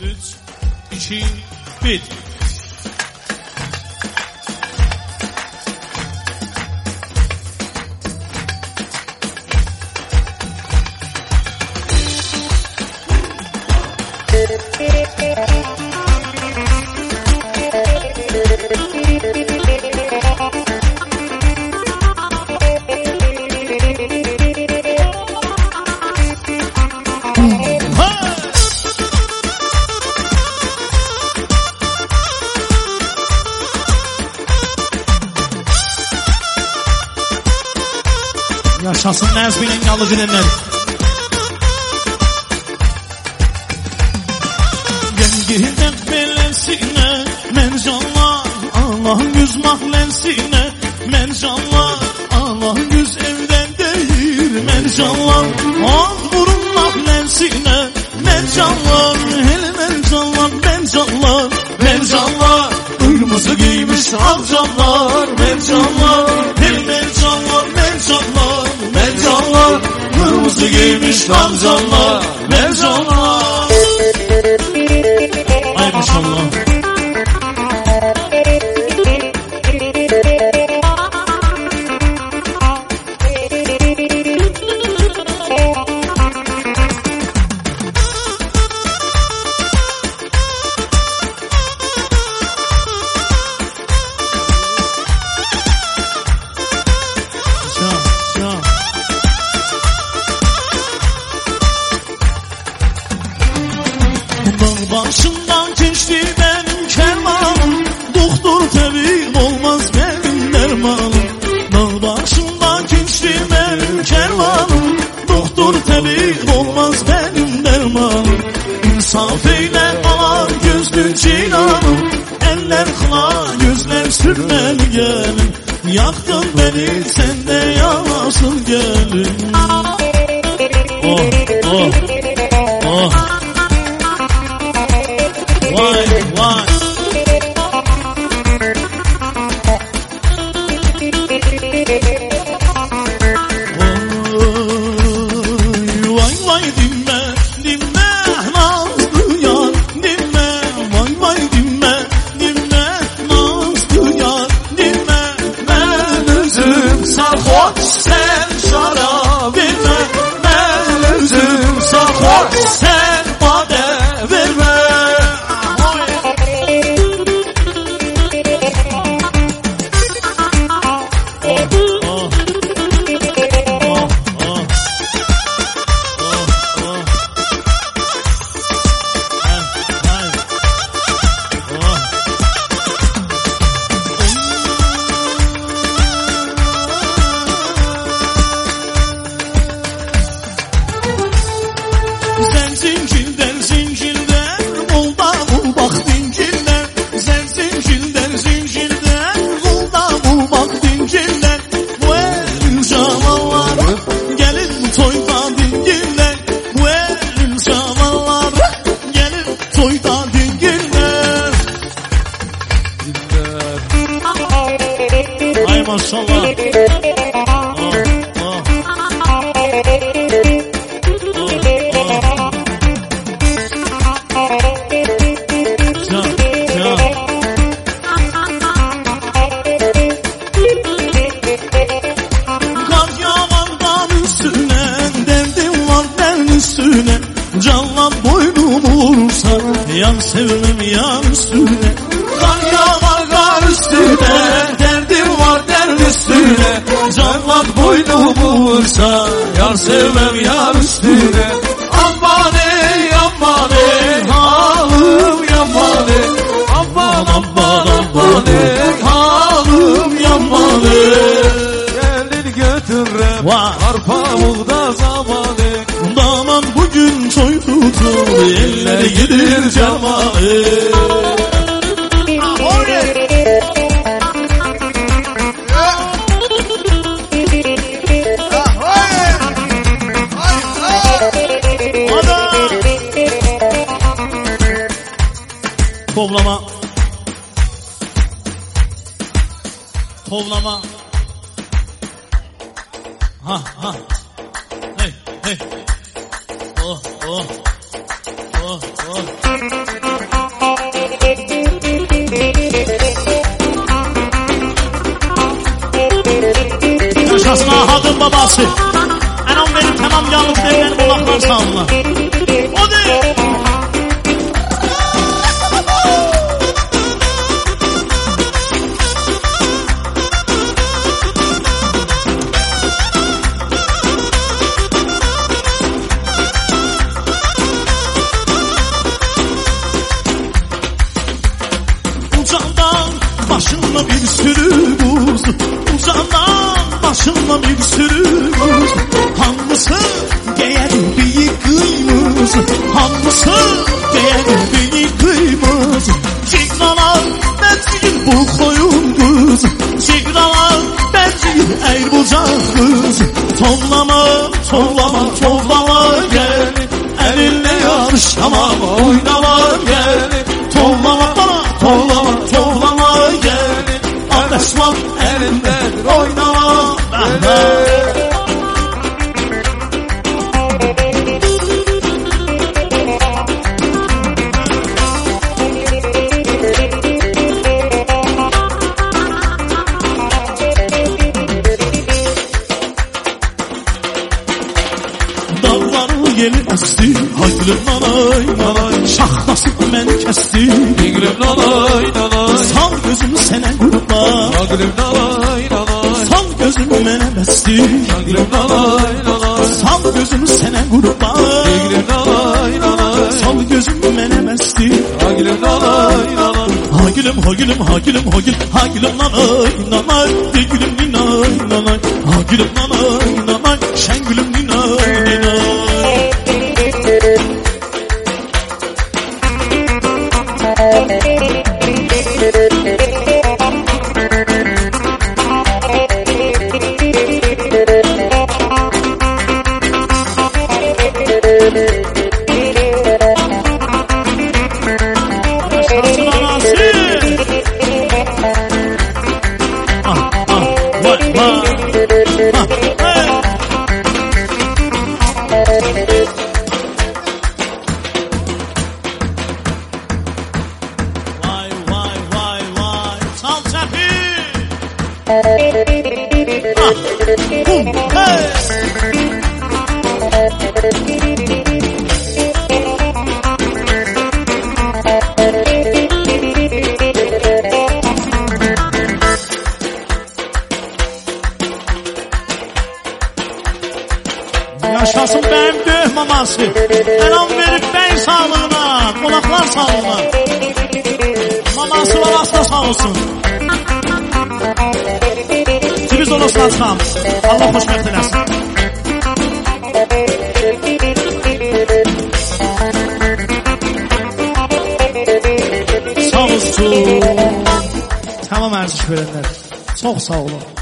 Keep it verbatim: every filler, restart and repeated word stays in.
üç, iki, bir. Yaşasın Nəzminin yalı bilenler. Gengildən beləsinə mən canlar, Allah'ın yüz mahlensinə mən canlar, Allah'ın yüz evdən deyir mən canlar, ağ burun mahlensinə mən canlar, hele mən canlar, mən canlar, mən canlar, kırmızı giymiş ağ canlar, mən canlar, hele mən canlar, mən canlar, mən canlar, kırmızı giymiş ağ canlar, mən canlar. Ay maşallah. Başımdan geçti benim kervanım, doktor tabip olmaz benim dermanım. Dağ başımdan geçti benim kervanım, doktor tabip olmaz benim dermanım. İnsaf eyle ağır gözlü cilanım, eller kıla gözler sürmeli gelin. Yaktın beni sen de yanasın gelin. Oh oh oh. Vay vay. Oy, vay vay dinme, dinme nazlı yar, dinme, vay vay dinme, dinme nazlı yar, dinme. Ben özüm sarhoş sen şarap verme, ben özüm sarhoş sen bade verme. Ay maşallah. Oh, oh. Canlan boynu vursa, yan sevmem yan üstüne. Kan yağar kar üstüne, derdim var derd üstüne. Canlan boynu vursa, yan sevmem yan üstüne. Aman ey aman ey, halim yaman ey. Aman aman aman ey, halim yaman ey. Gelir götürem, arpa buğda zamanı. Daman bugün toy tutur, eller gidir cemalı. Kovlama. Kovlama. Ha ha. Hey hey. Oh oh. Oh oh, oh. Yaşasın Ahad'ın babası. Anam benim tamam yalnız değil, benim kulaklar sağlılar. O değil. Ucağından başında bir sürü buz, ucağından başında bir sürü buz. Hangisi değer büyük kıymız, hangisi değer büyük kıymız. Şikralar benziyor bu koyun kız, şikralar benziyor eğer bucak kız. Tovlama, tovlama, tovlama gel, elinle yarışama, oynama gel. Tovlama bana, tovlama, tovlama gel, adresman elimdedir, oynama gel. Dağların yeli əsti, haygülüm nanay nanay, şaxtasını mən kəsti. Haygülüm nanay nanay, sal gözümü sənə qurban. Haygülüm nanay nanay, sal gözümü mənə bəsti. Haygülüm nanay nanay, sal gözümü sənə qurban. Haygülüm nanay nanay, sal gözümü mənə bəsti. Haygülüm nanay nanay, haygülüm haygülüm haygülüm haygülüm haygülüm nanay nanay, haygülüm ninay nanay, haygülüm nanay nanay, şəngülüm ninay ninay. Yaşasın benim döh maması, elan verip ben sağlığına, kulaklar sağlığına. Maması babası da sağ olsun. Siz olursun açam, Allah hoşmet eləsin. Sağ olsun. Tamam, ərziş verənlər, çox sağ olun.